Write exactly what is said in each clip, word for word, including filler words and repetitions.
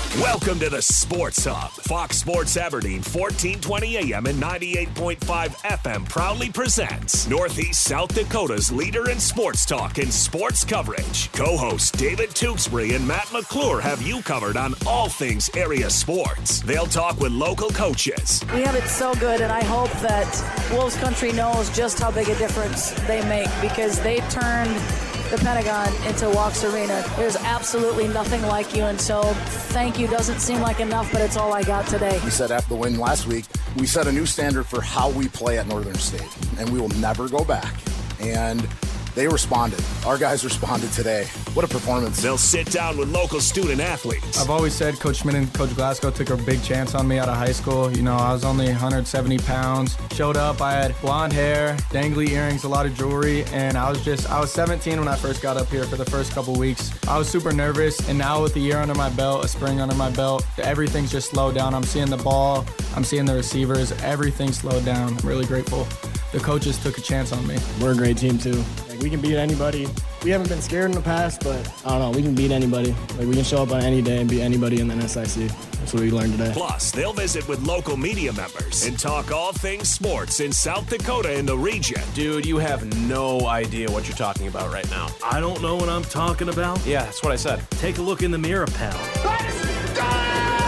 Welcome to the Sports Hub. Fox Sports Aberdeen, fourteen twenty A M and ninety-eight point five F M proudly presents Northeast South Dakota's leader in sports talk and sports coverage. Co-hosts David Tewksbury and Matt McClure have you covered on all things area sports. They'll talk with local coaches. We have it so good, and I hope that Wolves Country knows just how big a difference they make, because they turned the Pentagon into Walks Arena. There's absolutely nothing like you, and so thank you doesn't seem like enough, but it's all I got today. We said after the win last week, we set a new standard for how we play at Northern State, and we will never go back. And they responded. Our guys responded today. What a performance. They'll sit down with local student athletes. I've always said Coach Schmidt and Coach Glasgow took a big chance on me out of high school. You know, I was only one hundred seventy pounds. Showed up, I had blonde hair, dangly earrings, a lot of jewelry, and I was just, I was seventeen when I first got up here for the first couple weeks. I was super nervous, and now with a year under my belt, a spring under my belt, everything's just slowed down. I'm seeing the ball, I'm seeing the receivers, everything slowed down. I'm really grateful. The coaches took a chance on me. We're a great team too. Like, we can beat anybody. We haven't been scared in the past, but I don't know, we can beat anybody. Like, we can show up on any day and beat anybody in the N S I C. That's what we learned today. Plus, they'll visit with local media members and talk all things sports in South Dakota and the region. Dude, you have no idea what you're talking about right now. I don't know what I'm talking about? Yeah, that's what I said. Take a look in the mirror, pal. Let's go!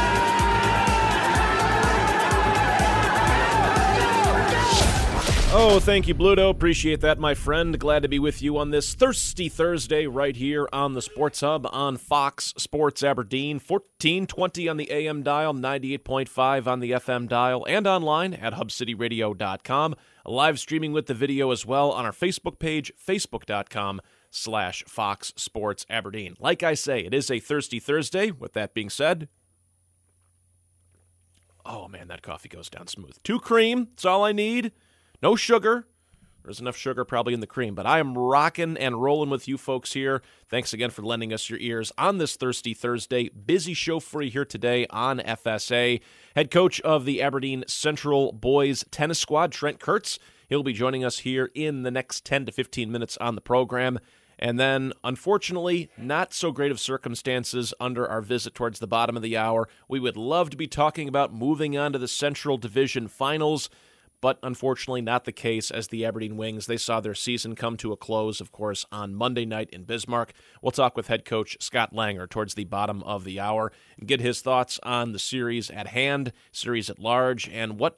Oh, thank you, Bluto. Appreciate that, my friend. Glad to be with you on this Thirsty Thursday right here on the Sports Hub on Fox Sports Aberdeen. fourteen twenty on the A M dial, ninety-eight point five on the F M dial, and online at hub city radio dot com. Live streaming with the video as well on our Facebook page, facebook dot com slash Fox Sports Aberdeen. Like I say, it is a Thirsty Thursday. With that being said, oh, man, that coffee goes down smooth. Two cream, that's all I need. No sugar. There's enough sugar probably in the cream, but I am rocking and rolling with you folks here. Thanks again for lending us your ears on this Thirsty Thursday. Busy show for you here today on F S A. Head coach of the Aberdeen Central Boys Tennis Squad, Trent Kurtz. He'll be joining us here in the next ten to fifteen minutes on the program. And then, unfortunately, not so great of circumstances under our visit towards the bottom of the hour. We would love to be talking about moving on to the Central Division Finals, but unfortunately not the case, as the Aberdeen Wings, they saw their season come to a close, of course, on Monday night in Bismarck. We'll talk with head coach Scott Langer towards the bottom of the hour and get his thoughts on the series at hand, series at large, and what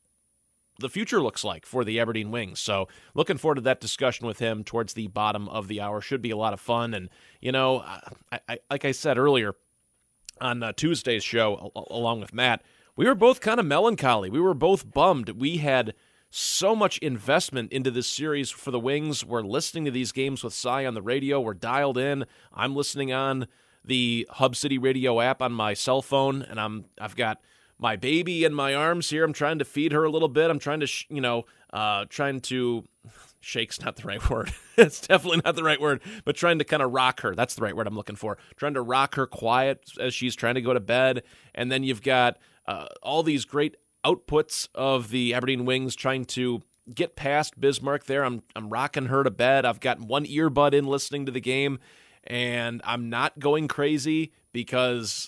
the future looks like for the Aberdeen Wings. So looking forward to that discussion with him towards the bottom of the hour. Should be a lot of fun. And, you know, I, I, like I said earlier on uh, Tuesday's show, along with Matt, we were both kind of melancholy. We were both bummed. We had so much investment into this series for the Wings. We're listening to these games with Cy on the radio. We're dialed in. I'm listening on the Hub City Radio app on my cell phone, and I'm I've got my baby in my arms here. I'm trying to feed her a little bit. I'm trying to, sh- you know, uh, trying to shake's not the right word. It's definitely not the right word, but trying to kind of rock her. That's the right word I'm looking for. Trying to rock her quiet as she's trying to go to bed. And then you've got uh, all these great outputs of the Aberdeen Wings trying to get past Bismarck there. I'm I'm rocking her to bed. I've got one earbud in listening to the game, and I'm not going crazy because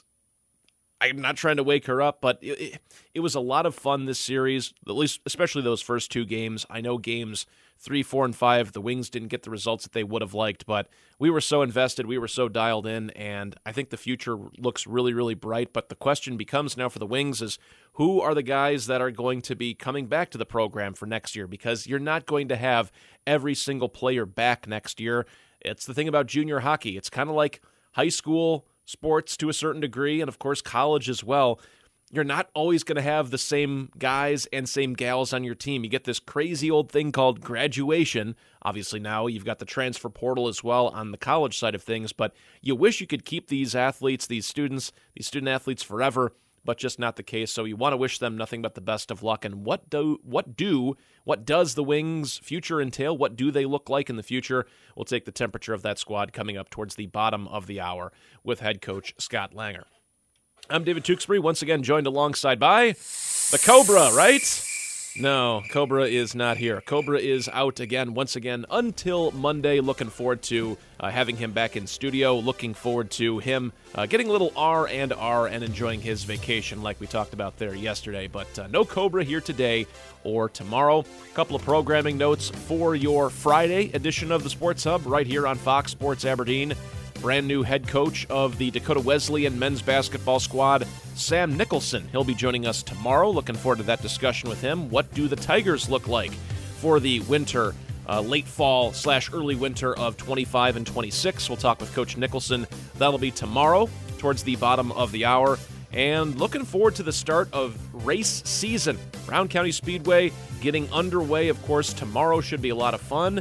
I'm not trying to wake her up, but it, it, it was a lot of fun this series, at least especially those first two games. I know games three, four, and five, the Wings didn't get the results that they would have liked, but we were so invested, we were so dialed in, and I think the future looks really, really bright. But the question becomes now for the Wings is, who are the guys that are going to be coming back to the program for next year? Because you're not going to have every single player back next year. It's the thing about junior hockey. It's kind of like high school sports to a certain degree, and of course college as well. You're not always going to have the same guys and same gals on your team. You get this crazy old thing called graduation. Obviously now you've got the transfer portal as well on the college side of things, but you wish you could keep these athletes, these students, these student athletes forever, but just not the case. So you want to wish them nothing but the best of luck. And what do, what do, what does the Wings' future entail? What do they look like in the future? We'll take the temperature of that squad coming up towards the bottom of the hour with head coach Scott Langer. I'm David Tewksbury, once again joined alongside by the Cobra, right? No, Cobra is not here. Cobra is out again, once again, until Monday. Looking forward to uh, having him back in studio. Looking forward to him uh, getting a little R and R and enjoying his vacation like we talked about there yesterday. But uh, no Cobra here today or tomorrow. A couple of programming notes for your Friday edition of the Sports Hub right here on Fox Sports Aberdeen. Brand new head coach of the Dakota Wesleyan men's basketball squad, Sam Nicholson. He'll be joining us tomorrow. Looking forward to that discussion with him. What do the Tigers look like for the winter, uh, late fall slash early winter of twenty-five and twenty-six? We'll talk with Coach Nicholson. That'll be tomorrow towards the bottom of the hour. And looking forward to the start of race season. Brown County Speedway getting underway, of course. Tomorrow should be a lot of fun.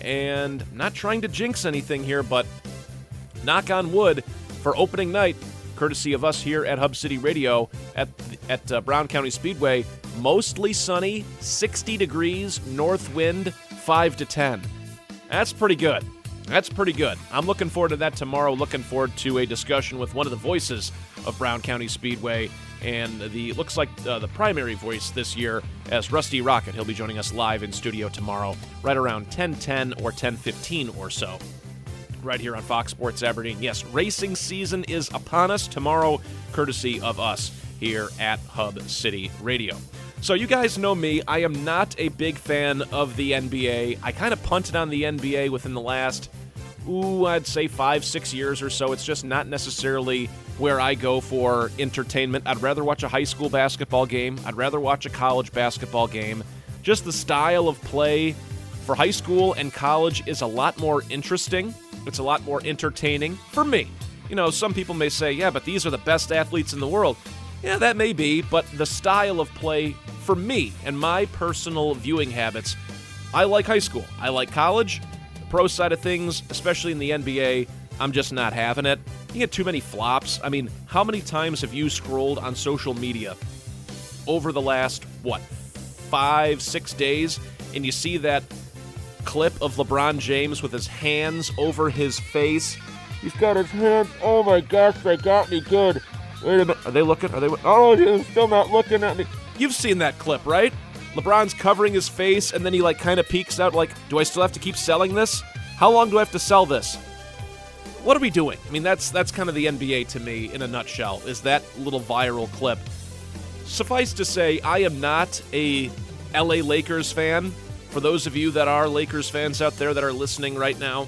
And not trying to jinx anything here, but knock on wood for opening night, courtesy of us here at Hub City Radio at at uh, Brown County Speedway. Mostly sunny, sixty degrees, north wind, five to ten. That's pretty good. That's pretty good. I'm looking forward to that tomorrow. Looking forward to a discussion with one of the voices of Brown County Speedway, and the looks like uh, the primary voice this year as Rusty Rocket. He'll be joining us live in studio tomorrow, right around ten ten or ten fifteen or so. Right here on Fox Sports Aberdeen. Yes, racing season is upon us tomorrow, courtesy of us here at Hub City Radio. So you guys know me. I am not a big fan of the N B A. I kind of punted on the N B A within the last, ooh, I'd say five, six years or so. It's just not necessarily where I go for entertainment. I'd rather watch a high school basketball game. I'd rather watch a college basketball game. Just the style of play for high school and college is a lot more interesting. It's a lot more entertaining for me. You know, some people may say, yeah, but these are the best athletes in the world. Yeah, that may be, but the style of play for me and my personal viewing habits, I like high school. I like college. The pro side of things, especially in the N B A, I'm just not having it. You get too many flops. I mean, how many times have you scrolled on social media over the last, what, five, six days, and you see that clip of LeBron James with his hands over his face? He's got his hands, oh my gosh, they got me good. Wait a minute, are they looking? Are they? Oh, they're still not looking at me. You've seen that clip, right? LeBron's covering his face, and then he like kind of peeks out like, do I still have to keep selling this? How long do I have to sell this? What are we doing? I mean, that's that's kind of the N B A to me in a nutshell, is that little viral clip. Suffice to say, I am not a L A Lakers fan. For those of you that are Lakers fans out there that are listening right now,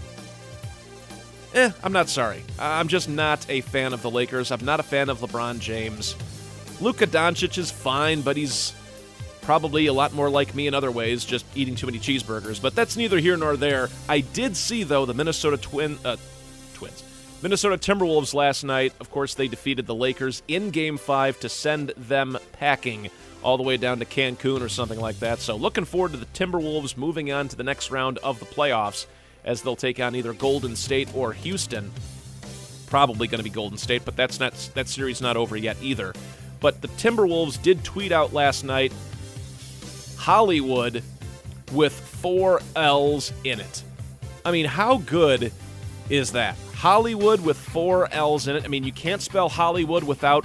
eh, I'm not sorry. I'm just not a fan of the Lakers. I'm not a fan of LeBron James. Luka Doncic is fine, but he's probably a lot more like me in other ways, just eating too many cheeseburgers. But that's neither here nor there. I did see, though, the Minnesota Twin, uh, Twins, Minnesota Timberwolves last night. Of course, they defeated the Lakers in Game five to send them packing all the way down to Cancun or something like that. So looking forward to the Timberwolves moving on to the next round of the playoffs as they'll take on either Golden State or Houston. Probably going to be Golden State, but that's not that series not over yet either. But the Timberwolves did tweet out last night, Hollywood with four L's in it. I mean, how good is that? Hollywood with four L's in it. I mean, you can't spell Hollywood without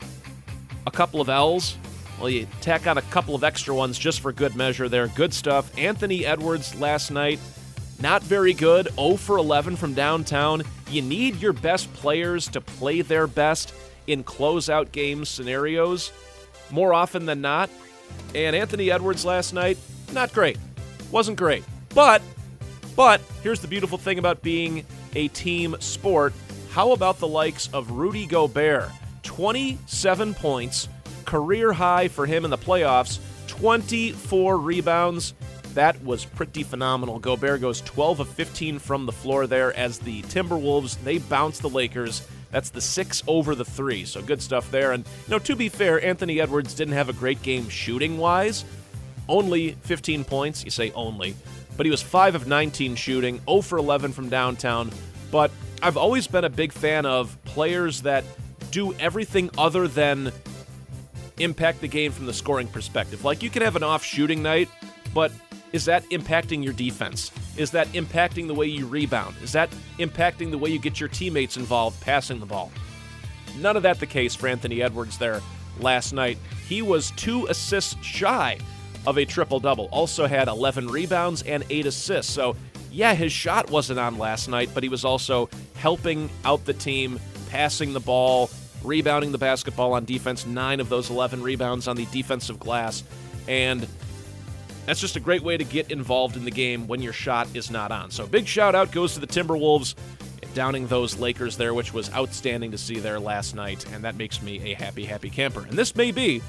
a couple of L's. Well, you tack on a couple of extra ones just for good measure there. Good stuff. Anthony Edwards last night, not very good. zero for eleven from downtown. You need your best players to play their best in closeout game scenarios more often than not. And Anthony Edwards last night, not great. Wasn't great. But, but, here's the beautiful thing about being a team sport. How about the likes of Rudy Gobert? twenty-seven points. Career high for him in the playoffs, twenty-four rebounds. That was pretty phenomenal. Gobert goes twelve of fifteen from the floor there as the Timberwolves, they bounce the Lakers. That's the six over the three, so good stuff there. And, you know, to be fair, Anthony Edwards didn't have a great game shooting-wise. Only fifteen points. You say only. But he was five of nineteen shooting, zero for eleven from downtown. But I've always been a big fan of players that do everything other than impact the game from the scoring perspective. Like, you can have an off shooting night, but is that impacting your defense? Is that impacting the way you rebound? Is that impacting the way you get your teammates involved passing the ball? None of that the case for Anthony Edwards there last night. He was two assists shy of a triple-double. Also had eleven rebounds and eight assists. So, yeah, his shot wasn't on last night, but he was also helping out the team, passing the ball, rebounding the basketball on defense. Nine of those eleven rebounds on the defensive glass. And that's just a great way to get involved in the game when your shot is not on. So big shout-out goes to the Timberwolves, downing those Lakers there, which was outstanding to see there last night, and that makes me a happy, happy camper. And this may be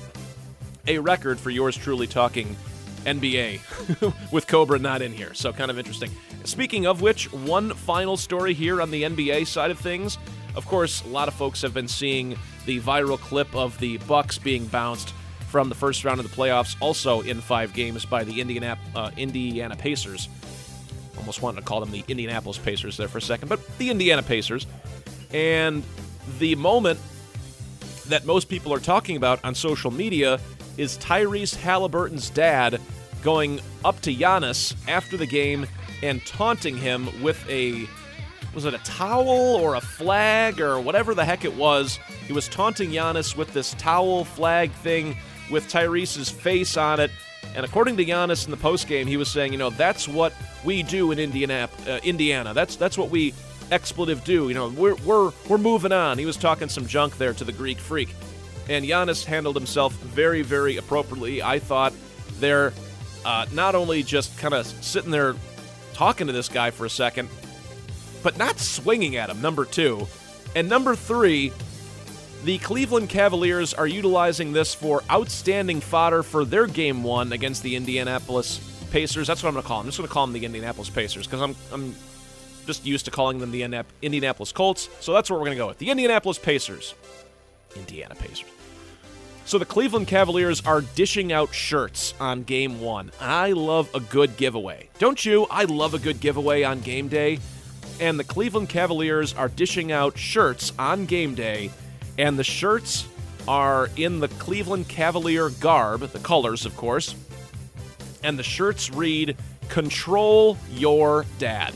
a record for yours truly talking N B A with Cobra not in here, so kind of interesting. Speaking of which, one final story here on the N B A side of things. Of course, a lot of folks have been seeing the viral clip of the Bucks being bounced from the first round of the playoffs, also in five games by the Indiana, uh, Indiana Pacers. Almost wanted to call them the Indianapolis Pacers there for a second, but the Indiana Pacers. And the moment that most people are talking about on social media is Tyrese Halliburton's dad going up to Giannis after the game and taunting him with a, was it a towel or a flag or whatever the heck it was. He was taunting Giannis with this towel flag thing with Tyrese's face on it. And according to Giannis in the postgame, he was saying, you know, that's what we do in Indiana. Uh, Indiana. That's that's what we expletive do. You know, we're we're we're moving on. He was talking some junk there to the Greek Freak, and Giannis handled himself very, very appropriately. I thought they're uh, not only just kind of sitting there talking to this guy for a second, but not swinging at him. Number two, and number three. The Cleveland Cavaliers are utilizing this for outstanding fodder for their game one against the Indianapolis Pacers. That's what I'm going to call them. I'm just going to call them the Indianapolis Pacers because I'm I'm just used to calling them the Indianapolis Colts. So that's what we're going to go with. The Indianapolis Pacers. Indiana Pacers. So the Cleveland Cavaliers are dishing out shirts on game one. I love a good giveaway. Don't you? I love a good giveaway on game day. And the Cleveland Cavaliers are dishing out shirts on game day. And the shirts are in the Cleveland Cavalier garb, the colors, of course. And the shirts read, "Control Your Dad."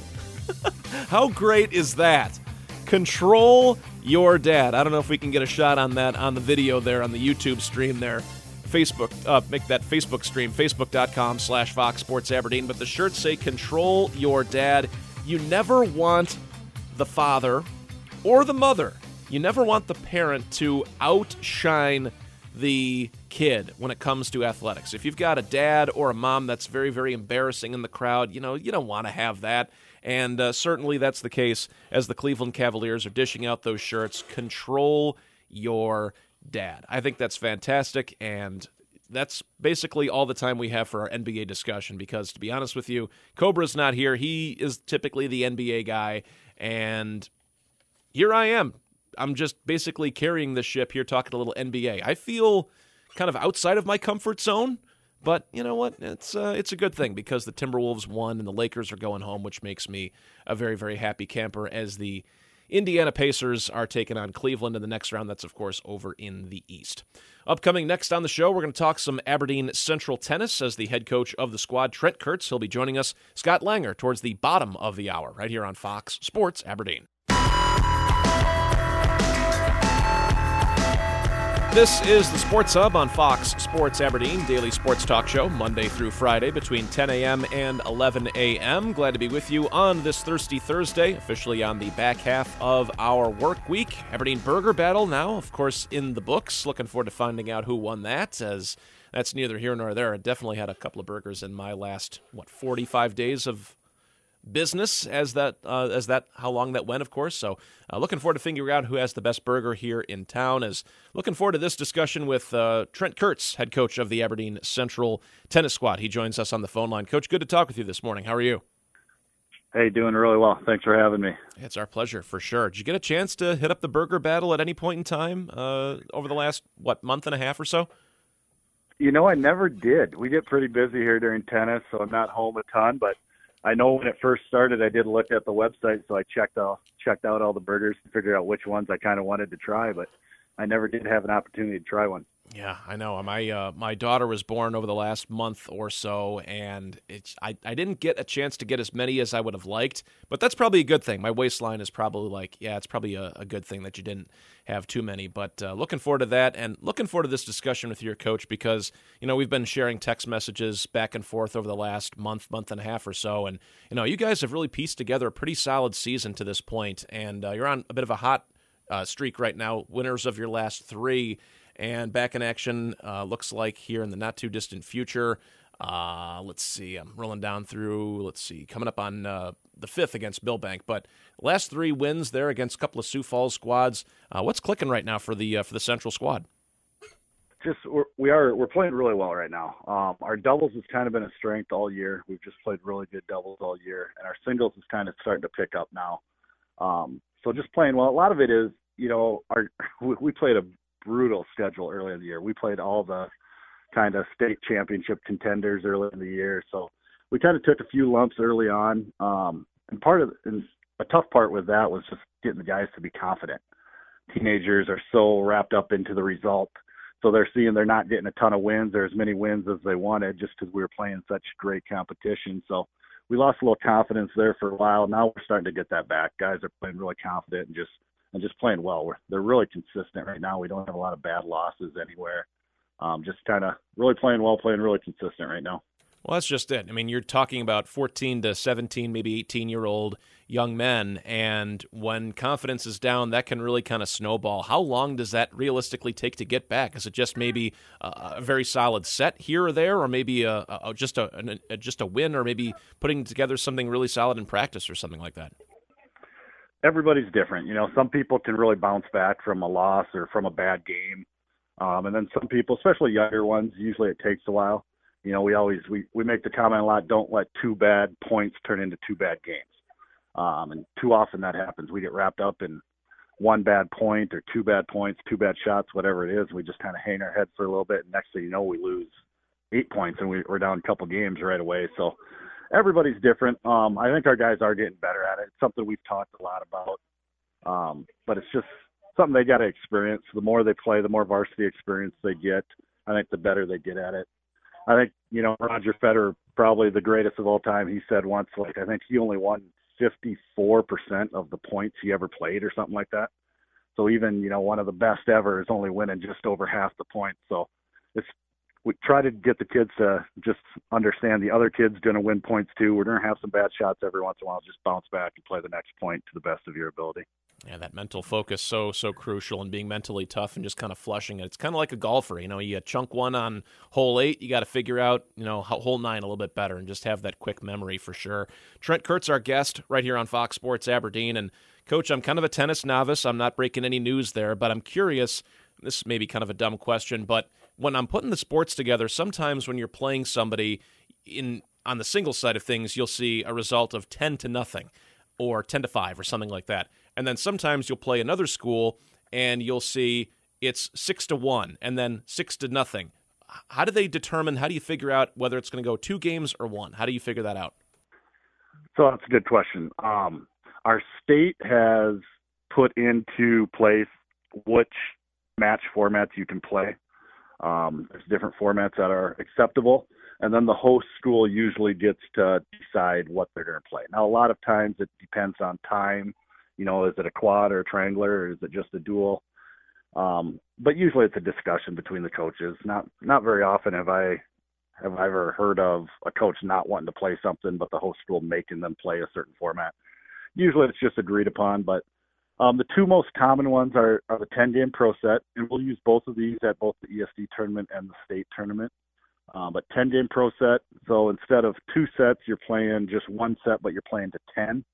How great is that? Control Your Dad. I don't know if we can get a shot on that on the video there on the YouTube stream there. Facebook, uh, make that Facebook stream, facebook.com slash Fox Sports Aberdeen. But the shirts say, "Control Your Dad." You never want the father or the mother. You never want the parent to outshine the kid when it comes to athletics. If you've got a dad or a mom that's very, very embarrassing in the crowd, you know, you don't want to have that. And uh, certainly that's the case as the Cleveland Cavaliers are dishing out those shirts. Control Your Dad. I think that's fantastic, and that's basically all the time we have for our N B A discussion because, to be honest with you, Cobra's not here. He is typically the N B A guy, and here I am. I'm just basically carrying the ship here, talking a little N B A. I feel kind of outside of my comfort zone, but you know what? It's uh, it's a good thing because the Timberwolves won and the Lakers are going home, which makes me a very, very happy camper as the Indiana Pacers are taking on Cleveland in the next round. That's, of course, over in the East. Upcoming next on the show, we're going to talk some Aberdeen Central tennis as the head coach of the squad, Trent Kurtz. He'll be joining us, Scott Langer, towards the bottom of the hour right here on Fox Sports Aberdeen. This is the Sports Hub on Fox Sports Aberdeen, daily sports talk show, Monday through Friday between ten a.m. and eleven a.m. Glad to be with you on this Thirsty Thursday, officially on the back half of our work week. Aberdeen Burger Battle now, of course, in the books. Looking forward to finding out who won that, as that's neither here nor there. I definitely had a couple of burgers in my last, what, forty-five days of business as that uh, as that how long that went, of course. So uh, looking forward to figuring out who has the best burger here in town. As looking forward to this discussion with uh, Trent Kurtz, head coach of the Aberdeen Central tennis squad. He joins us on the phone line. Coach, good to talk with you this morning. How are you? Hey, doing really well. Thanks for having me. It's our pleasure, for sure. Did you get a chance to hit up the burger battle at any point in time uh, over the last, what, month and a half or so? You know, I never did. We get pretty busy here during tennis, so I'm not home a ton, but I know when it first started, I did look at the website, so I checked out, checked out all the burgers and figured out which ones I kind of wanted to try, but I never did have an opportunity to try one. Yeah, I know. My uh, my daughter was born over the last month or so, and it's I, I didn't get a chance to get as many as I would have liked, but that's probably a good thing. My waistline is probably like, yeah, it's probably a, a good thing that you didn't have too many. But uh, looking forward to that, and looking forward to this discussion with your coach because, you know, we've been sharing text messages back and forth over the last month, month and a half or so, and, you know, you guys have really pieced together a pretty solid season to this point, and uh, you're on a bit of a hot uh, streak right now, winners of your last three. And back in action, uh, looks like here in the not-too-distant future. Uh, let's see, I'm rolling down through, let's see, coming up on uh, the fifth against Millbank. But last three wins there against a couple of Sioux Falls squads. Uh, what's clicking right now for the uh, for the Central squad? Just we're, we are we're playing really well right now. Um, our doubles has kind of been a strength all year. We've just played really good doubles all year, and our singles is kind of starting to pick up now. Um, so just playing well. A lot of it is, you know, our we, we played a brutal schedule early in the year. We played all the kind of state championship contenders early in the year. So we kind of took a few lumps early on. Um, and part of and a tough part with that was just getting the guys to be confident. Teenagers are so wrapped up into the result. So they're seeing they're not getting a ton of wins or as many wins as they wanted just because we were playing such great competition. So we lost a little confidence there for a while. Now we're starting to get that back. Guys are playing really confident and just and just playing well. We're, they're really consistent right now. We don't have a lot of bad losses anywhere. Um, just kind of really playing well, playing really consistent right now. Well, that's just it. I mean, you're talking about fourteen to seventeen, maybe eighteen-year-old young men, and when confidence is down, that can really kind of snowball. How long does that realistically take to get back? Is it just maybe a, a very solid set here or there, or maybe a, a, just a, a just a win, or maybe putting together something really solid in practice or something like that? Everybody's different. You know, some people can really bounce back from a loss or from a bad game. Um, and then some people, especially younger ones, usually it takes a while. You know, we always, we, we make the comment a lot, don't let two bad points turn into two bad games. Um, and too often that happens. We get wrapped up in one bad point or two bad points, two bad shots, whatever it is. We just kind of hang our head for a little bit. And next thing you know, we lose eight points and we, we're down a couple games right away. So everybody's different. Um, I think our guys are getting better at it. It's something we've talked a lot about. Um, but it's just something they got to experience. The more they play, the more varsity experience they get. I think the better they get at it. I think, you know, Roger Federer, probably the greatest of all time, he said once, like, I think he only won fifty-four percent of the points he ever played or something like that. So even, you know, one of the best ever is only winning just over half the points. So it's, we try to get the kids to just understand the other kid's going to win points too. We're going to have some bad shots every once in a while. Just bounce back and play the next point to the best of your ability. Yeah, that mental focus so so crucial, and being mentally tough and just kind of flushing it. It's kind of like a golfer, you know. You chunk one on hole eight, you got to figure out, you know, hole nine a little bit better, and just have that quick memory for sure. Trent Kurtz, our guest, right here on Fox Sports Aberdeen. And Coach, I'm kind of a tennis novice. I'm not breaking any news there, but I'm curious. This may be kind of a dumb question, but when I'm putting the sports together, sometimes when you're playing somebody in on the single side of things, you'll see a result of ten to nothing, or ten to five, or something like that. And then sometimes you'll play another school and you'll see it's six to one and then six to nothing. How do they determine, how do you figure out whether it's going to go two games or one? How do you figure that out? So that's a good question. Um, our state has put into place which match formats you can play. Um, there's different formats that are acceptable. And then the host school usually gets to decide what they're going to play. Now, a lot of times it depends on time. You know, is it a quad or a triangular, or is it just a duel? Um, but usually it's a discussion between the coaches. Not not very often have I have I ever heard of a coach not wanting to play something, but the host school making them play a certain format. Usually it's just agreed upon. But um, the two most common ones are, are the ten-game pro set, and we'll use both of these at both the E S D tournament and the state tournament. Um, but ten-game pro set, so instead of two sets, you're playing just one set, but you're playing to ten.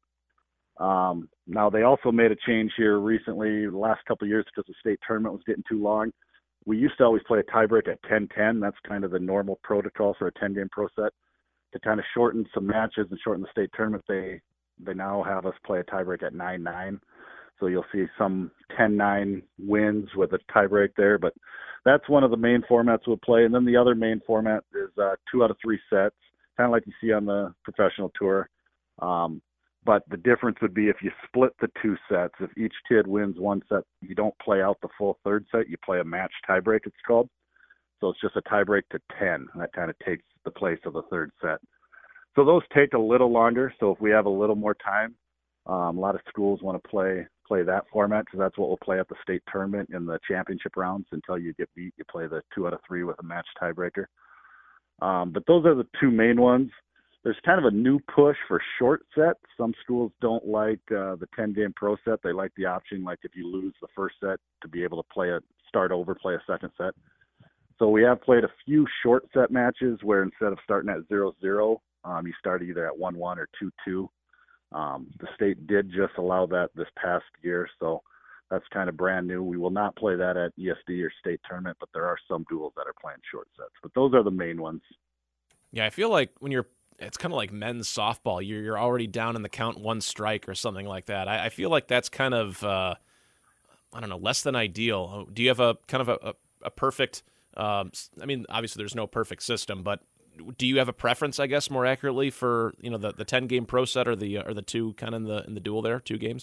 Um, now, they also made a change here recently, the last couple of years, because the state tournament was getting too long. We used to always play a tiebreak at ten ten. That's kind of the normal protocol for a ten-game pro set. To kind of shorten some matches and shorten the state tournament, they they now have us play a tiebreak at nine nine. So you'll see some ten nine wins with a tiebreak there. But that's one of the main formats we'll play. And then the other main format is uh, two out of three sets, kind of like you see on the professional tour. Um, But the difference would be if you split the two sets. If each kid wins one set, you don't play out the full third set. You play a match tiebreak, it's called. So it's just a tiebreak to ten. And that kind of takes the place of the third set. So those take a little longer. So if we have a little more time, um, a lot of schools want to play play that format because that's what we'll play at the state tournament in the championship rounds. Until you get beat, you play the two out of three with a match tiebreaker. Um, but those are the two main ones. There's kind of a new push for short sets. Some schools don't like uh, the ten-game pro set. They like the option, like if you lose the first set, to be able to play a start over, play a second set. So we have played a few short set matches where instead of starting at zero zero, um, you start either at one one or two two. Um, the state did just allow that this past year, so that's kind of brand new. We will not play that at E S D or state tournament, but there are some duels that are playing short sets. But those are the main ones. Yeah, I feel like when you're it's kind of like men's softball. You're you're already down in the count one strike or something like that. I, I feel like that's kind of uh, I don't know, less than ideal. Do you have a kind of a, a, a perfect? Um, I mean, obviously there's no perfect system, but do you have a preference, I guess, more accurately for you know the, the ten game pro set or the or the two kind of in the in the duel there, two games?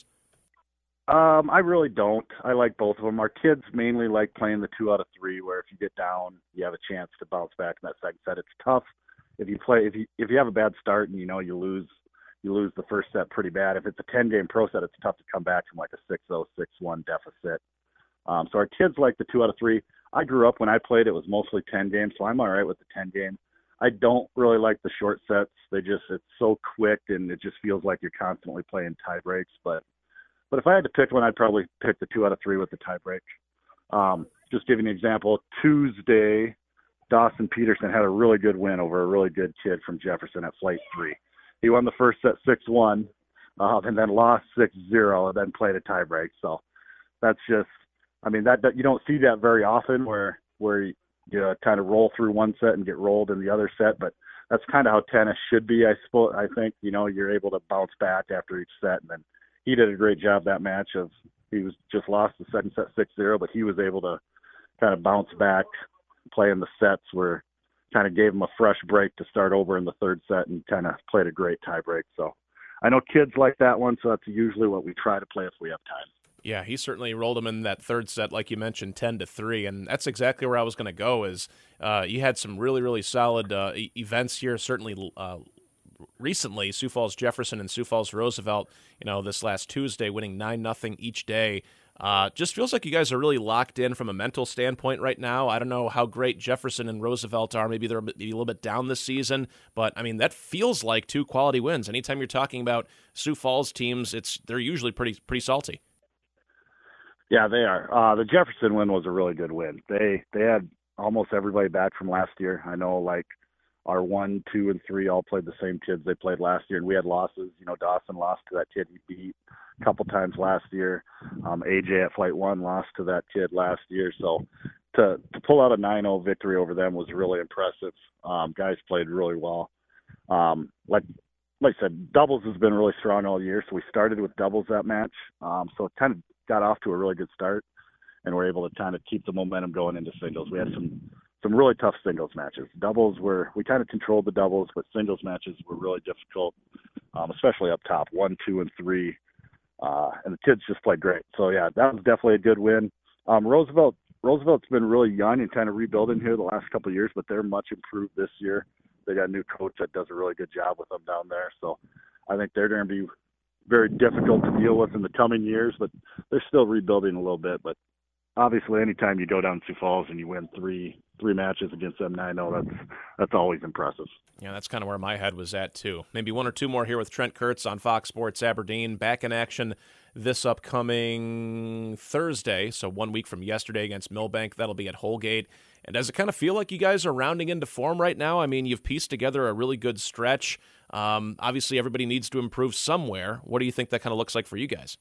Um, I really don't. I like both of them. Our kids mainly like playing the two out of three, where if you get down, you have a chance to bounce back in that second set. It's tough if you play if you if you have a bad start and you know you lose you lose the first set pretty bad. If it's a ten game pro set, it's tough to come back from like a six oh, six one deficit. Um, so our kids like the two out of three. I grew up when I played, it was mostly ten games, so I'm all right with the ten game. I don't really like the short sets. They just, it's so quick and it just feels like you're constantly playing tie breaks. But, but if I had to pick one, I'd probably pick the two out of three with the tie break. Um, just giving you an example, Tuesday, Dawson Peterson had a really good win over a really good kid from Jefferson at flight three. He won the first set six one, uh, and then lost six zero and then played a tie break. So that's just, I mean, that, that you don't see that very often where, where you, you uh, kind of roll through one set and get rolled in the other set, but that's kind of how tennis should be, I suppose. I think, you know, you're able to bounce back after each set, and then he did a great job that match of, he was just lost the second set six zero, but he was able to kind of bounce back, playing the sets where kind of gave him a fresh break to start over in the third set and kind of played a great tie break. So I know kids like that one, so that's usually what we try to play if we have time. Yeah, he certainly rolled him in that third set, like you mentioned, ten to three, and that's exactly where I was going to go. Is uh, you had some really, really solid uh, e- events here. Certainly, uh, recently, Sioux Falls Jefferson and Sioux Falls Roosevelt. You know, this last Tuesday, winning nine nothing each day. Uh, just feels like you guys are really locked in from a mental standpoint right now. I don't know how great Jefferson and Roosevelt are. Maybe they're maybe a little bit down this season, but I mean that feels like two quality wins. Anytime you're talking about Sioux Falls teams, it's they're usually pretty pretty salty. Yeah, they are. Uh, the Jefferson win was a really good win. They they had almost everybody back from last year. I know, like, our one, two, and three all played the same kids they played last year, and we had losses. You know, Dawson lost to that kid he beat a couple times last year. Um, A J at Flight One lost to that kid last year. So to to pull out a nine oh victory over them was really impressive. Um, guys played really well. Um, like like I said, doubles has been really strong all year. So we started with doubles that match. Um, so it kind of got off to a really good start, and we're able to kind of keep the momentum going into singles. We had some some really tough singles matches. Doubles were, we kind of controlled the doubles, but singles matches were really difficult, um, especially up top, one, two, and three. Uh, and the kids just played great. So, yeah, that was definitely a good win. Um, Roosevelt, Roosevelt's been really young and kind of rebuilding here the last couple of years, but they're much improved this year. They got a new coach that does a really good job with them down there. So I think they're going to be very difficult to deal with in the coming years, but they're still rebuilding a little bit. But obviously, anytime you go down to Sioux Falls and you win three three matches against them nine oh, that's that's always impressive. Yeah, that's kind of where my head was at, too. Maybe one or two more here with Trent Kurtz on Fox Sports Aberdeen. Back in action this upcoming Thursday, so one week from yesterday against Millbank. That'll be at Holgate. And does it kind of feel like you guys are rounding into form right now? I mean, you've pieced together a really good stretch. Um, obviously, everybody needs to improve somewhere. What do you think that kind of looks like for you guys?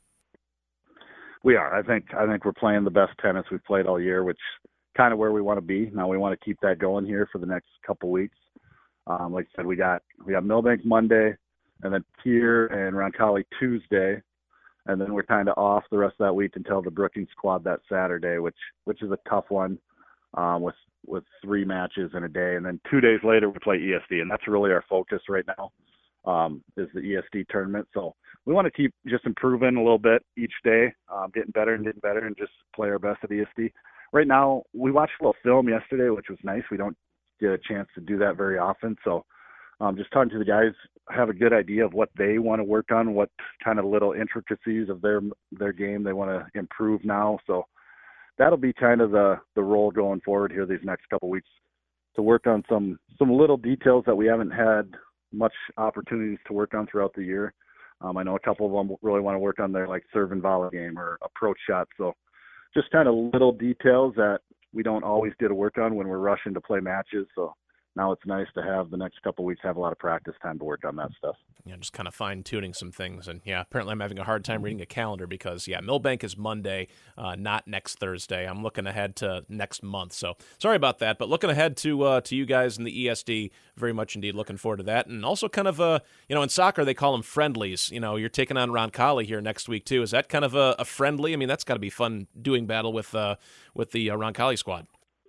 We are. I think I think we're playing the best tennis we've played all year, which kind of where we want to be. Now we want to keep that going here for the next couple weeks. Um, like I said, we got we got Millbank Monday, and then Pier and Roncalli Tuesday, and then we're kind of off the rest of that week until the Brookings Quad that Saturday, which which is a tough one um, with with three matches in a day, and then two days later we play E S D, and that's really our focus right now. Um, is the E S D tournament. So we want to keep just improving a little bit each day, um, getting better and getting better and just play our best at E S D. right now we watched a little film yesterday, which was nice. We don't get a chance to do that very often. So um, just talking to the guys, have a good idea of what they want to work on, what kind of little intricacies of their their game they want to improve now. So that'll be kind of the, the role going forward here these next couple of weeks, to work on some, some little details that we haven't had much opportunities to work on throughout the year. Um, I know a couple of them really want to work on their like serve and volley game or approach shot. So just kind of little details that we don't always get to work on when we're rushing to play matches. So now it's nice to have the next couple of weeks have a lot of practice time to work on that stuff. Yeah, just kind of fine-tuning some things. And, yeah, apparently I'm having a hard time reading a calendar because, yeah, Millbank is Monday, uh, not next Thursday. I'm looking ahead to next month. So sorry about that, but looking ahead to uh, to you guys in the E S D, very much indeed looking forward to that. And also kind of, uh, you know, in soccer they call them friendlies. You know, you're taking on Roncalli here next week too. Is that kind of a, a friendly? I mean, that's got to be fun doing battle with, uh, with the uh, Roncalli squad.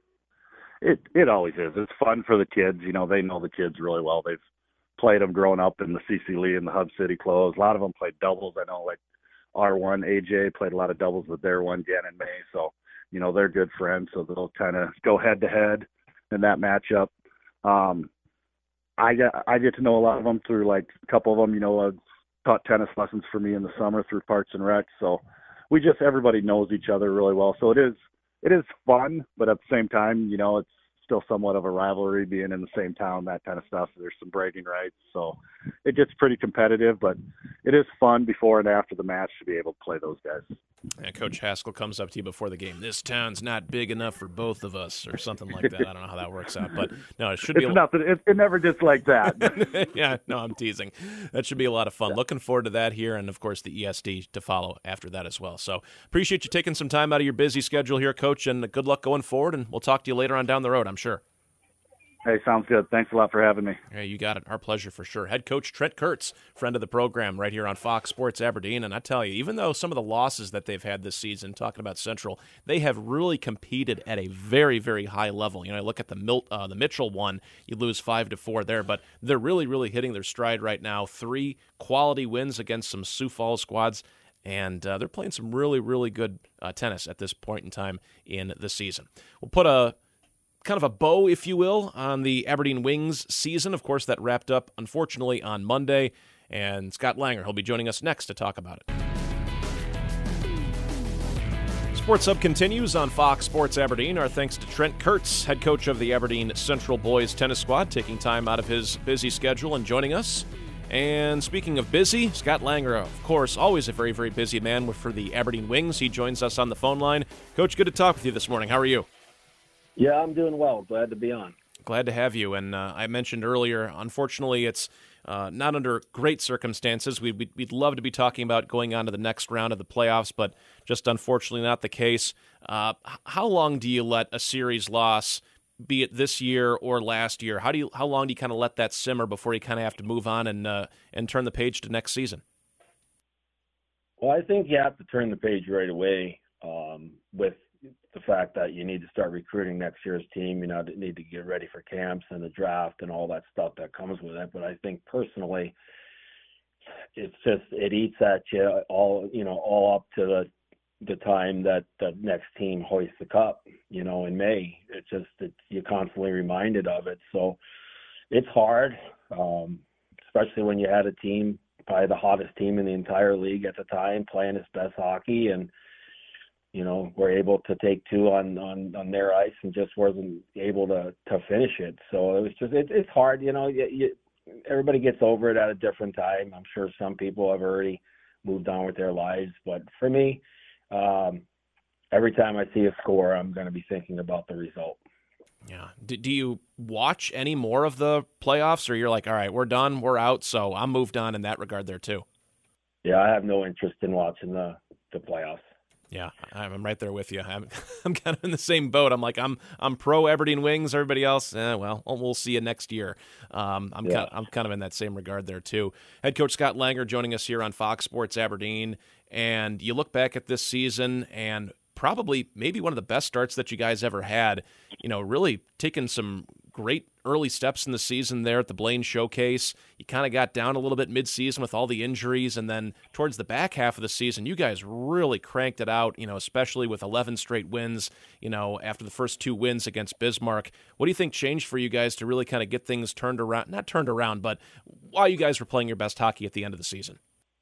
It it always is. It's fun for the kids. You know, they know the kids really well. They've played them growing up in the C C Lee and the Hub City Close. A lot of them played doubles. I know, like R one, A J played a lot of doubles with their one, Jen and May. So, you know, they're good friends. So they'll kind of go head to head in that matchup. Um, I get I get to know a lot of them through like a couple of them. You know, uh, taught tennis lessons for me in the summer through Parks and Rec. So we just everybody knows each other really well. So it is. It is fun, but at the same time, you know, it's still somewhat of a rivalry being in the same town, that kind of stuff. There's some bragging rights. So it gets pretty competitive, but it is fun before and after the match to be able to play those guys. And Coach Haskell comes up to you before the game. This town's not big enough for both of us, or something like that. I don't know how that works out, but no, it should be. It's a... nothing. It, it never gets like that. Yeah, no, I'm teasing. That should be a lot of fun. Yeah. Looking forward to that here, and of course the E S D to follow after that as well. So appreciate you taking some time out of your busy schedule here, Coach, and good luck going forward. And we'll talk to you later on down the road, I'm sure. Hey, sounds good. Thanks a lot for having me. Hey, you got it. Our pleasure for sure. Head coach Trent Kurtz, friend of the program right here on Fox Sports Aberdeen. And I tell you, even though some of the losses that they've had this season, talking about Central, they have really competed at a very, very high level. You know, I look at the Mil- uh, the Mitchell one, you lose five to four there, but they're really, really hitting their stride right now. Three quality wins against some Sioux Falls squads. And uh, they're playing some really, really good uh, tennis at this point in time in the season. We'll put a kind of a bow, if you will, on the Aberdeen Wings season. Of course, that wrapped up, unfortunately, on Monday. And Scott Langer, he'll be joining us next to talk about it. Sports Hub continues on Fox Sports Aberdeen. Our thanks to Trent Kurtz, head coach of the Aberdeen Central Boys Tennis Squad, taking time out of his busy schedule and joining us. And speaking of busy, Scott Langer, of course, always a very, very busy man for the Aberdeen Wings. He joins us on the phone line. Coach, good to talk with you this morning. How are you? Yeah, I'm doing well. Glad to be on. Glad to have you. And uh, I mentioned earlier, unfortunately, it's uh, not under great circumstances. We'd, we'd, we'd love to be talking about going on to the next round of the playoffs, but just unfortunately not the case. Uh, how long do you let a series loss, be it this year or last year, how do you how long do you kind of let that simmer before you kind of have to move on and uh, and turn the page to next season? Well, I think you have to turn the page right away um, with the fact that you need to start recruiting next year's team. You know, need to get ready for camps and the draft and all that stuff that comes with it. But I think personally, it's just it eats at you all. You know, all up to the the time that the next team hoists the cup. You know, in May. It's just it's, you're constantly reminded of it. So it's hard, um, especially when you had a team, probably the hottest team in the entire league at the time, playing its best hockey and. You know, were able to take two on, on, on their ice and just wasn't able to, to finish it. So it was just, it, it's hard, you know, you, you, everybody gets over it at a different time. I'm sure some people have already moved on with their lives. But for me, um, every time I see a score, I'm going to be thinking about the result. Yeah. Do, do you watch any more of the playoffs, or you're like, all right, we're done, we're out, so I'm moved on in that regard there too? Yeah, I have no interest in watching the, the playoffs. Yeah, I'm right there with you. I'm, I'm kind of in the same boat. I'm like, I'm I'm pro Aberdeen Wings. Everybody else, eh, well, we'll see you next year. Um, I'm, yeah. kind of, I'm kind of in that same regard there, too. Head coach Scott Langer joining us here on Fox Sports Aberdeen. And you look back at this season and probably maybe one of the best starts that you guys ever had, you know, really taking some great early steps in the season there at the Blaine Showcase. You kind of got down a little bit mid-season with all the injuries, and then towards the back half of the season, you guys really cranked it out, you know, especially with eleven straight wins, you know, after the first two wins against Bismarck. What do you think changed for you guys to really kind of get things turned around? Not turned around, but while you guys were playing your best hockey at the end of the season?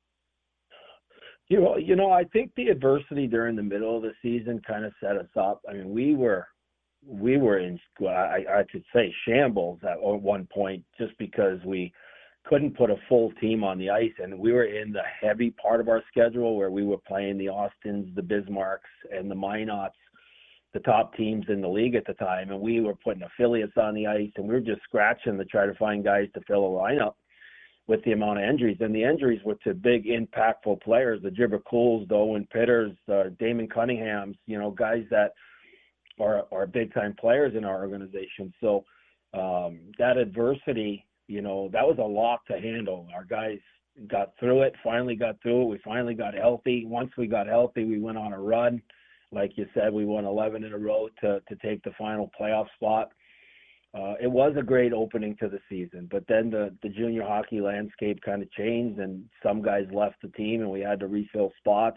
You know, you know, I think the adversity during the middle of the season kind of set us up. I mean, we were we were in, I, I could say, shambles at one point just because we couldn't put a full team on the ice, and we were in the heavy part of our schedule where we were playing the Austins, the Bismarcks, and the Minots, the top teams in the league at the time, and we were putting affiliates on the ice, and we were just scratching to try to find guys to fill a lineup with the amount of injuries. And the injuries were to big, impactful players, the Gibber Cools, the Owen Pitters, uh, Damon Cunninghams, you know, guys that are, are big-time players in our organization. So um, that adversity, you know, that was a lot to handle. Our guys got through it, finally got through it. We finally got healthy. Once we got healthy, we went on a run. Like you said, we won eleven in a row to, to take the final playoff spot. Uh, it was a great opening to the season, but then the, the junior hockey landscape kind of changed, and some guys left the team, and we had to refill spots.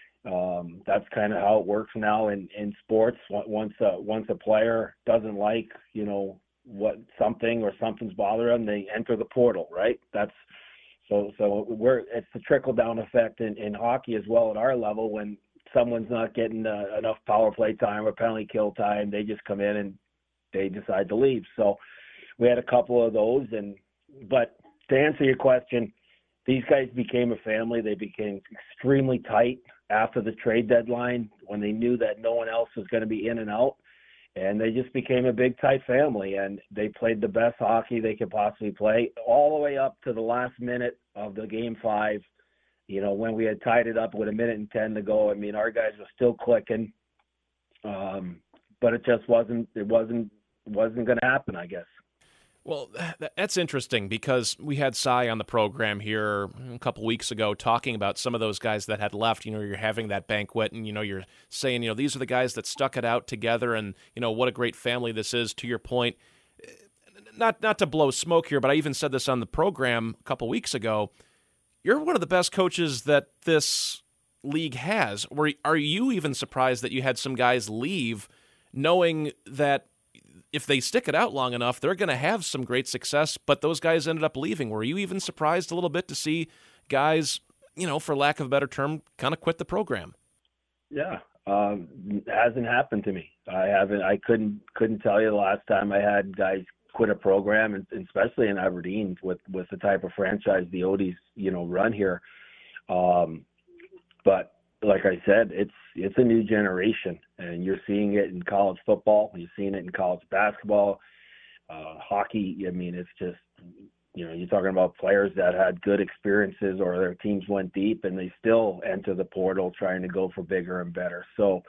Um, that's kind of how it works now in, in sports. Once a, once a player doesn't like, you know, what something or something's bothering them, they enter the portal, right? That's so so we're it's the trickle down effect in, in hockey as well at our level. When someone's not getting uh, enough power play time or penalty kill time, they just come in and they decide to leave. So we had a couple of those, and but to answer your question, these guys became a family. They became extremely tight after the trade deadline when they knew that no one else was going to be in and out, and they just became a big, tight family, and they played the best hockey they could possibly play all the way up to the last minute of the game five. You know, when we had tied it up with a minute and ten to go, I mean, our guys were still clicking, um, but it just wasn't, it wasn't, wasn't going to happen, I guess. Well, that's interesting because we had Cy on the program here a couple weeks ago talking about some of those guys that had left. You know, you're having that banquet and, you know, you're saying, you know, these are the guys that stuck it out together and, you know, what a great family this is. To your point, not not to blow smoke here, but I even said this on the program a couple weeks ago. You're one of the best coaches that this league has. Were, are you even surprised that you had some guys leave knowing that if they stick it out long enough, they're going to have some great success, but those guys ended up leaving? Were you even surprised a little bit to see guys, you know, for lack of a better term, kind of quit the program? Yeah. Um, it hasn't happened to me. I haven't, I couldn't, couldn't tell you the last time I had guys quit a program, and especially in Aberdeen with, with the type of franchise the Odies, you know, run here. Um, but like I said, it's it's a new generation, and you're seeing it in college football. You're seeing it in college basketball, uh, hockey. I mean, it's just, you know, you're talking about players that had good experiences or their teams went deep, and they still enter the portal trying to go for bigger and better. So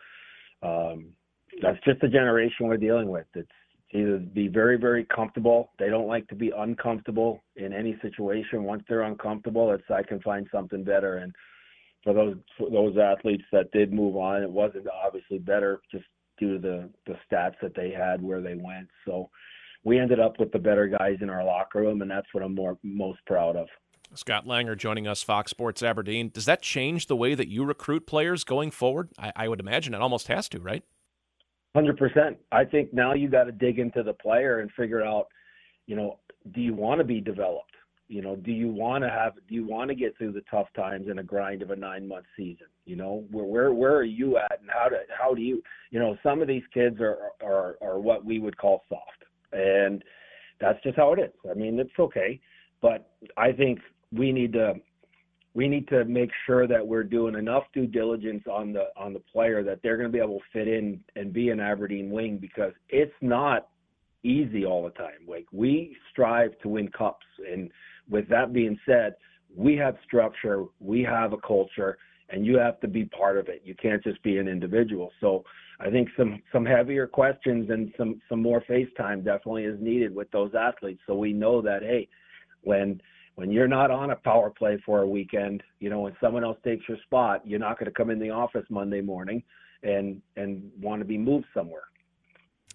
um, that's just the generation we're dealing with. It's either be very, very comfortable. They don't like to be uncomfortable in any situation. Once they're uncomfortable, it's I can find something better. And for those for those athletes that did move on, it wasn't obviously better just due to the, the stats that they had where they went. So we ended up with the better guys in our locker room, and that's what I'm more most proud of. Scott Langer joining us, Fox Sports Aberdeen. Does that change the way that you recruit players going forward? I, I would imagine it almost has to, right? one hundred percent. I think now you got to dig into the player and figure out, you know, do you want to be developed? You know, do you want to have, do you want to get through the tough times in a grind of a nine month season? You know, where, where, where are you at, and how do, how do you, you know, some of these kids are, are, are what we would call soft, and that's just how it is. I mean, it's okay, but I think we need to, we need to make sure that we're doing enough due diligence on the, on the player that they're going to be able to fit in and be an Aberdeen wing, because it's not easy all the time. Like, we strive to win cups, and with that being said, we have structure, we have a culture, and you have to be part of it. You can't just be an individual. So I think some, some heavier questions and some, some more face time definitely is needed with those athletes. So we know that, hey, when, when you're not on a power play for a weekend, you know, when someone else takes your spot, you're not going to come in the office Monday morning and, and want to be moved somewhere.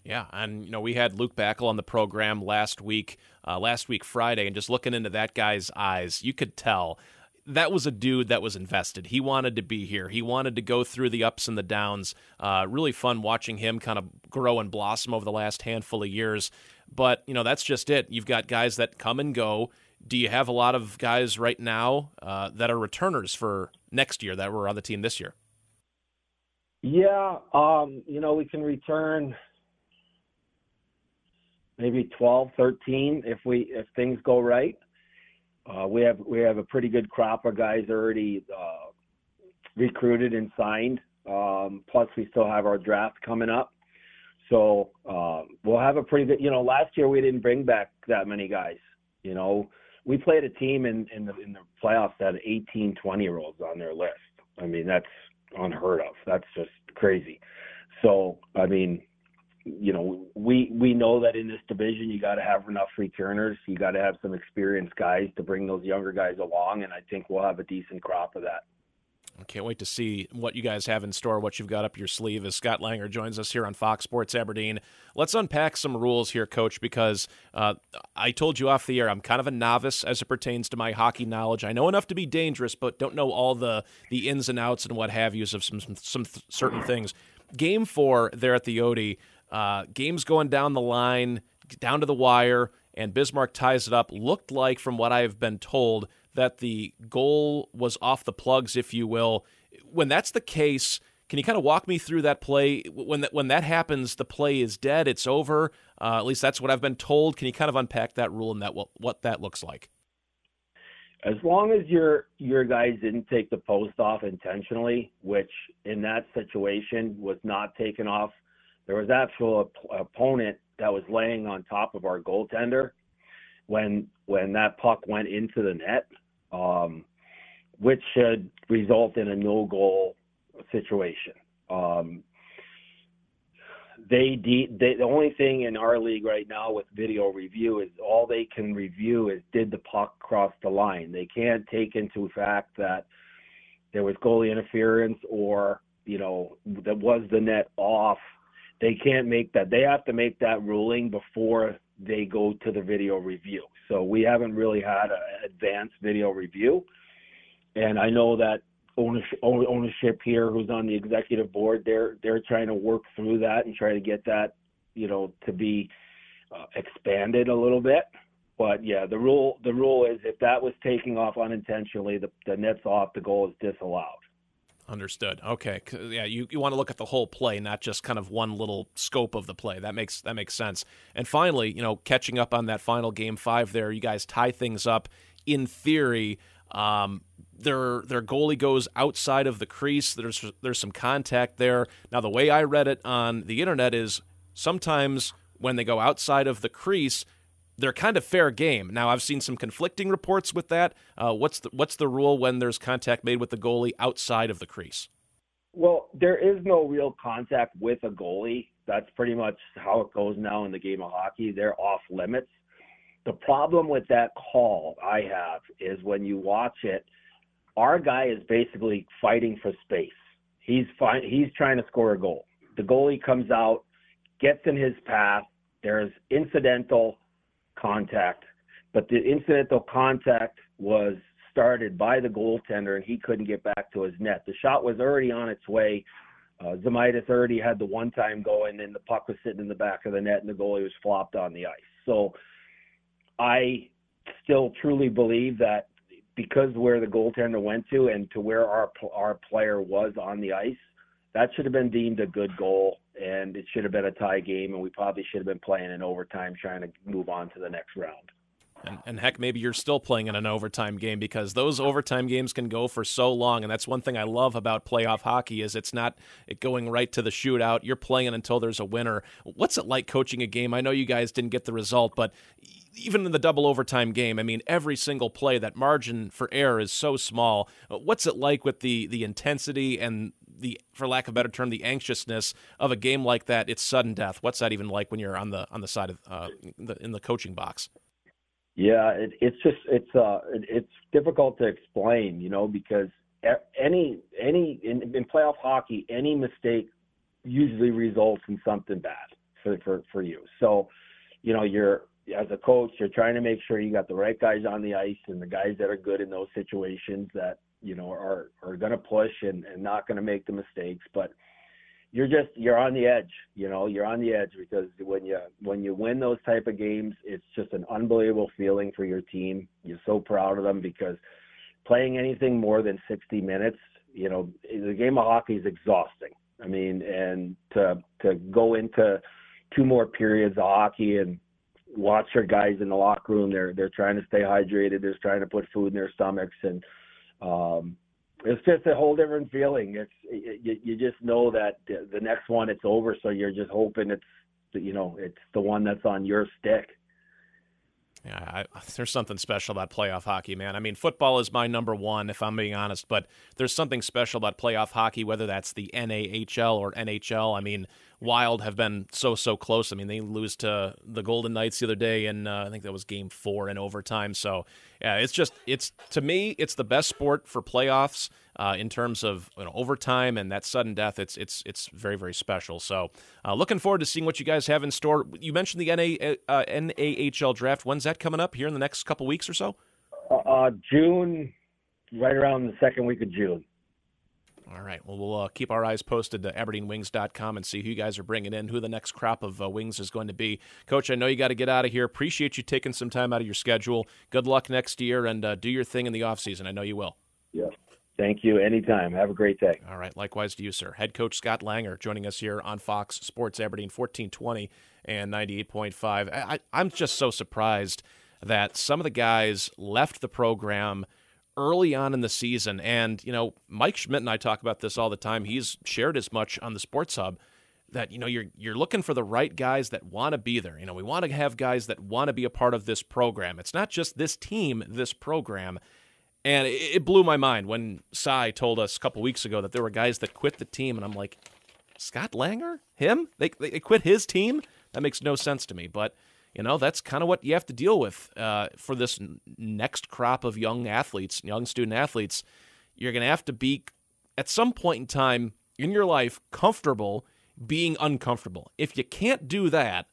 Yeah, and you know we had Luke Backel on the program last week, uh, last week Friday, and just looking into that guy's eyes, you could tell that was a dude that was invested. He wanted to be here. He wanted to go through the ups and the downs. Uh, really fun watching him kind of grow and blossom over the last handful of years. But you know that's just it. You've got guys that come and go. Do you have a lot of guys right now uh, that are returners for next year that were on the team this year? Yeah, um, you know we can return maybe twelve, thirteen if we if things go right. Uh, we have we have a pretty good crop of guys already uh, recruited and signed. Um, plus, we still have our draft coming up, so uh, we'll have a pretty good. You know, last year we didn't bring back that many guys. You know, we played a team in in the in the playoffs that had eighteen, twenty year olds on their list. I mean, that's unheard of. That's just crazy. So, I mean. You know, we we know that in this division you got to have enough returners. You got to have some experienced guys to bring those younger guys along, and I think we'll have a decent crop of that. I can't wait to see what you guys have in store, what you've got up your sleeve as Scott Langer joins us here on Fox Sports Aberdeen. Let's unpack some rules here, Coach, because uh, I told you off the air I'm kind of a novice as it pertains to my hockey knowledge. I know enough to be dangerous, but don't know all the, the ins and outs and what have yous of some, some, some th- certain things. Game four there at the Odie, Uh, game's going down the line, down to the wire, and Bismarck ties it up. Looked like, from what I've been told, that the goal was off the plugs, if you will. When that's the case, can you kind of walk me through that play? When that, when that happens, the play is dead, it's over. Uh, at least that's what I've been told. Can you kind of unpack that rule and that what, what that looks like? As long as your your guys didn't take the post off intentionally, which in that situation was not taken off, there was actual op- opponent that was laying on top of our goaltender when when that puck went into the net, um, which should result in a no-goal situation. Um, they, de- they the only thing in our league right now with video review is all they can review is did the puck cross the line. They can't take into fact that there was goalie interference or, you know, that was the net off. They can't make that. They have to make that ruling before they go to the video review. So we haven't really had an advanced video review. And I know that ownership, ownership here, who's on the executive board, they're they're trying to work through that and try to get that, you know, to be uh, expanded a little bit. But yeah, the rule the rule is if that was taking off unintentionally, the, the net's off, the goal is disallowed. Understood. Okay. Yeah, you, you want to look at the whole play, not just kind of one little scope of the play. That makes that makes sense. And finally, you know, catching up on that final game five there, you guys tie things up. In theory, um, their their goalie goes outside of the crease. There's there's some contact there. Now, the way I read it on the internet is sometimes when they go outside of the crease, they're kind of fair game. Now, I've seen some conflicting reports with that. Uh, what's the what's the rule when there's contact made with the goalie outside of the crease? Well, there is no real contact with a goalie. That's pretty much how it goes now in the game of hockey. They're off limits. The problem with that call I have is when you watch it, our guy is basically fighting for space. He's fi- he's trying to score a goal. The goalie comes out, gets in his path. There's incidental contact, but the incidental contact was started by the goaltender and he couldn't get back to his net. The shot was already on its way. Uh, Zemaitis already had the one time going and the puck was sitting in the back of the net and the goalie was flopped on the ice. So I still truly believe that because where the goaltender went to and to where our our player was on the ice, that should have been deemed a good goal, and it should have been a tie game, and we probably should have been playing in overtime trying to move on to the next round. And, and heck, maybe you're still playing in an overtime game because those overtime games can go for so long, and that's one thing I love about playoff hockey is it's not it going right to the shootout. You're playing until there's a winner. What's it like coaching a game? I know you guys didn't get the result, but even in the double overtime game, I mean, every single play, that margin for error is so small. What's it like with the the intensity and the, for lack of a better term, the anxiousness of a game like that? It's sudden death. What's that even like when you're on the on the side of uh, the, in the coaching box? Yeah, it, it's just it's uh it, it's difficult to explain, you know, because any any in, in playoff hockey, any mistake usually results in something bad. for for for you. So, you know, you're as a coach, you're trying to make sure you got the right guys on the ice and the guys that are good in those situations that, you know, are, are going to push and, and not going to make the mistakes. But you're just, you're on the edge, you know, you're on the edge because when you, when you win those type of games, it's just an unbelievable feeling for your team. You're so proud of them because playing anything more than sixty minutes, you know, the game of hockey is exhausting. I mean, and to, to go into two more periods of hockey and watch your guys in the locker room, they're, they're trying to stay hydrated. They're trying to put food in their stomachs. And, um, it's just a whole different feeling. It's you, you just know that the next one it's over, so you're just hoping it's you know it's the one that's on your stick. Yeah, I, there's something special about playoff hockey, man. I mean, football is my number one, if I'm being honest, but there's something special about playoff hockey, whether that's the N A H L or N H L. I mean, Wild have been so, so close. I mean, they lose to the Golden Knights the other day, and uh, I think that was game four in overtime. So, yeah, it's just, it's to me, it's the best sport for playoffs uh, in terms of you know, overtime and that sudden death. It's it's it's very, very special. So, uh, looking forward to seeing what you guys have in store. You mentioned the N A, uh, N A H L draft. When's that coming up here in the next couple weeks or so? Uh, June, right around the second week of June. All right. Well, we'll uh, keep our eyes posted to Aberdeen Wings dot com and see who you guys are bringing in, who the next crop of uh, wings is going to be. Coach, I know you got to get out of here. Appreciate you taking some time out of your schedule. Good luck next year, and uh, do your thing in the offseason. I know you will. Yeah. Thank you. Anytime. Have a great day. All right. Likewise to you, sir. Head coach Scott Langer joining us here on Fox Sports Aberdeen fourteen twenty and ninety-eight point five. I, I, I'm just so surprised that some of the guys left the program early on in the season. And, you know, Mike Schmidt and I talk about this all the time. He's shared as much on the Sports Hub that, you know, you're you're looking for the right guys that want to be there. You know, we want to have guys that want to be a part of this program. It's not just this team, this program. And it, it blew my mind when Cy told us a couple weeks ago that there were guys that quit the team. And I'm like, Scott Langer? Him? They, they quit his team? That makes no sense to me. But you know, that's kind of what you have to deal with uh, for this n- next crop of young athletes, young student athletes. You're going to have to be, at some point in time in your life, comfortable being uncomfortable. If you can't do that,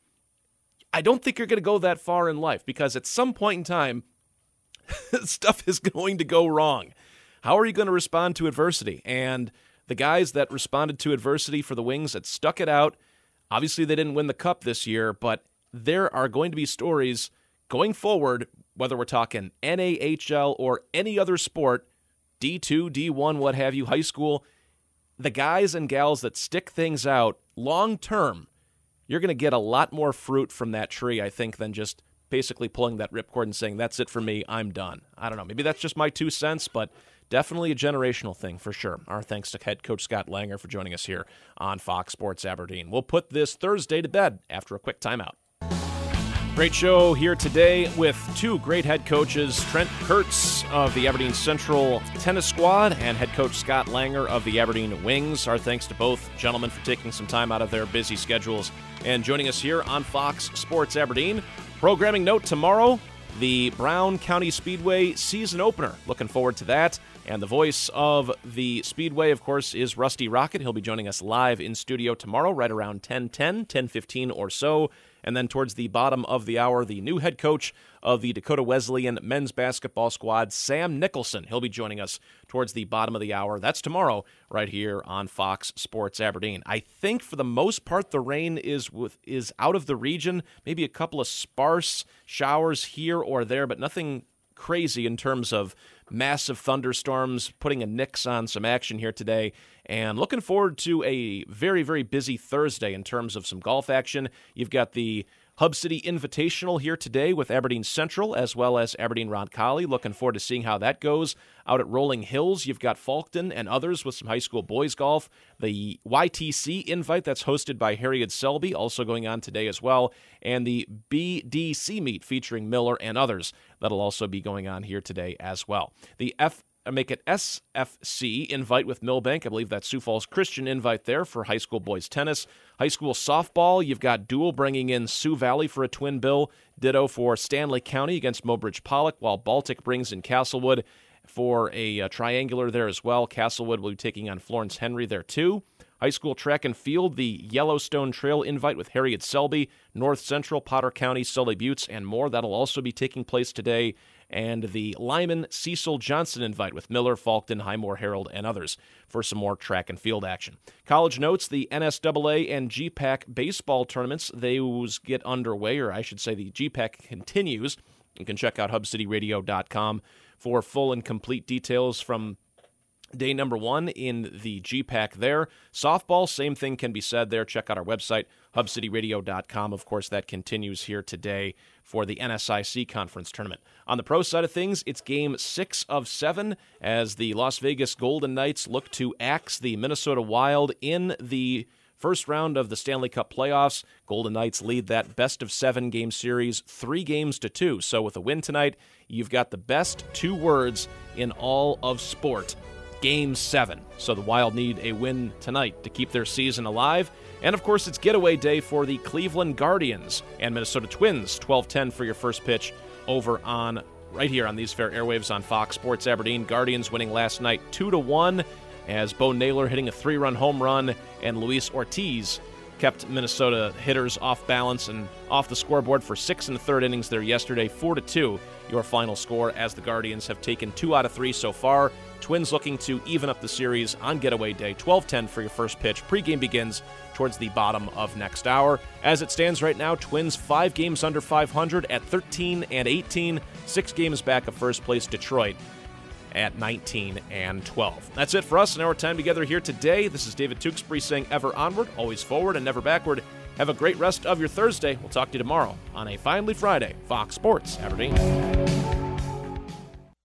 I don't think you're going to go that far in life because at some point in time, stuff is going to go wrong. How are you going to respond to adversity? And the guys that responded to adversity for the Wings that stuck it out, obviously they didn't win the Cup this year, but there are going to be stories going forward, whether we're talking N A H L or any other sport, D two, D one, what have you, high school, the guys and gals that stick things out long term, you're going to get a lot more fruit from that tree, I think, than just basically pulling that ripcord and saying, that's it for me, I'm done. I don't know. Maybe that's just my two cents, but definitely a generational thing for sure. Our thanks to head coach Scott Langer for joining us here on Fox Sports Aberdeen. We'll put this Thursday to bed after a quick timeout. Great show here today with two great head coaches, Trent Kurtz of the Aberdeen Central Tennis Squad and head coach Scott Langer of the Aberdeen Wings. Our thanks to both gentlemen for taking some time out of their busy schedules and joining us here on Fox Sports Aberdeen. Programming note tomorrow, the Brown County Speedway season opener. Looking forward to that. And the voice of the Speedway, of course, is Rusty Rocket. He'll be joining us live in studio tomorrow, right around ten ten, ten fifteen or so. And then towards the bottom of the hour, the new head coach of the Dakota Wesleyan men's basketball squad, Sam Nicholson. He'll be joining us towards the bottom of the hour. That's tomorrow right here on Fox Sports Aberdeen. I think for the most part, the rain is with, is out of the region. Maybe a couple of sparse showers here or there, but nothing crazy in terms of massive thunderstorms, putting a nix on some action here today. And looking forward to a very, very busy Thursday in terms of some golf action. You've got the Hub City Invitational here today with Aberdeen Central as well as Aberdeen Roncalli. Looking forward to seeing how that goes. Out at Rolling Hills, you've got Falkton and others with some high school boys golf. The Y T C Invite that's hosted by Harriet Selby also going on today as well. And the B D C Meet featuring Miller and others that'll also be going on here today as well. The F Make it S F C Invite with Millbank. I believe that's Sioux Falls Christian Invite there for high school boys tennis. High school softball, you've got Dual bringing in Sioux Valley for a twin bill. Ditto for Stanley County against Mobridge Pollock, while Baltic brings in Castlewood for a, a triangular there as well. Castlewood will be taking on Florence Henry there too. High school track and field, the Yellowstone Trail Invite with Harriet Selby, North Central, Potter County, Sully Buttes, and more. That'll also be taking place today. And the Lyman Cecil Johnson Invite with Miller, Falkton, Highmore Herald, and others for some more track and field action. College notes, the N S A A and G PAC baseball tournaments, those get underway, or I should say the G PAC continues. You can check out hub city radio dot com for full and complete details from day number one in the G PAC there. Softball, same thing can be said there. Check out our website, hub city radio dot com. Of course, that continues here today for the N S I C Conference Tournament. On the pro side of things, it's game six of seven as the Las Vegas Golden Knights look to axe the Minnesota Wild in the first round of the Stanley Cup playoffs. Golden Knights lead that best of seven game series three games to two. So with a win tonight, you've got the best two words in all of sport. Game seven. So the Wild need a win tonight to keep their season alive. And of course, it's getaway day for the Cleveland Guardians and Minnesota Twins. twelve ten for your first pitch over on right here on these fair airwaves on Fox Sports Aberdeen. Guardians winning last night two to one as Bo Naylor hitting a three-run home run and Luis Ortiz kept Minnesota hitters off balance and off the scoreboard for six and a third innings there yesterday. four to two your final score as the Guardians have taken two out of three so far. Twins looking to even up the series on getaway day. twelve ten for your first pitch. Pregame begins towards the bottom of next hour. As it stands right now, Twins five games under five hundred at thirteen and eighteen. Six games back of first place Detroit at nineteen and twelve. That's it for us in our time together here today. This is David Tewksbury saying ever onward, always forward, and never backward. Have a great rest of your Thursday. We'll talk to you tomorrow on a Finally Friday, Fox Sports Aberdeen.